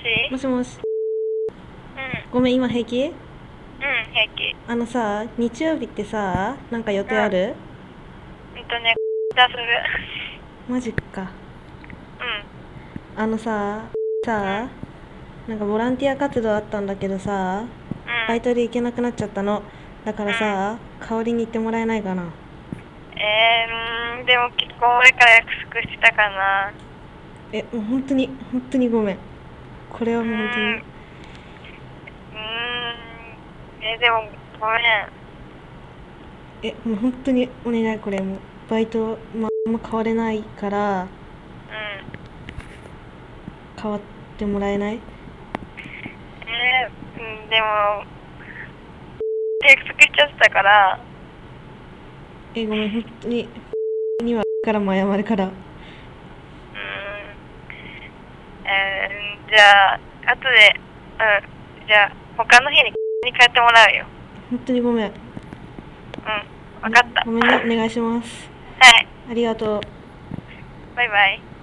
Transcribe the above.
もしもし。 うん、 ごめん、今平気？ 平気。 日曜日ってさ、なんか予定ある？ 出する。 マジか。 うん、 あのさ、さ、なんかボランティア活動あったんだけどさ、バイトで行けなくなっちゃったの。だからさ、代わりに行ってもらえないかな。 でも結構前から約束してたかな。 もう本当にごめん。これはもう本当に。 でもごめん。 もう本当にお願い、これもう。バイト、あんま変われないから、変わってもらえない？ でも、約束しちゃってたから、 ごめん、本当にはからも謝るから。 じゃあ、後で、じゃあ、他の日に帰ってもらうよ。 本当にごめん。 わかった。 ごめんね、お願いします。 はい、 ありがとう。 バイバイ。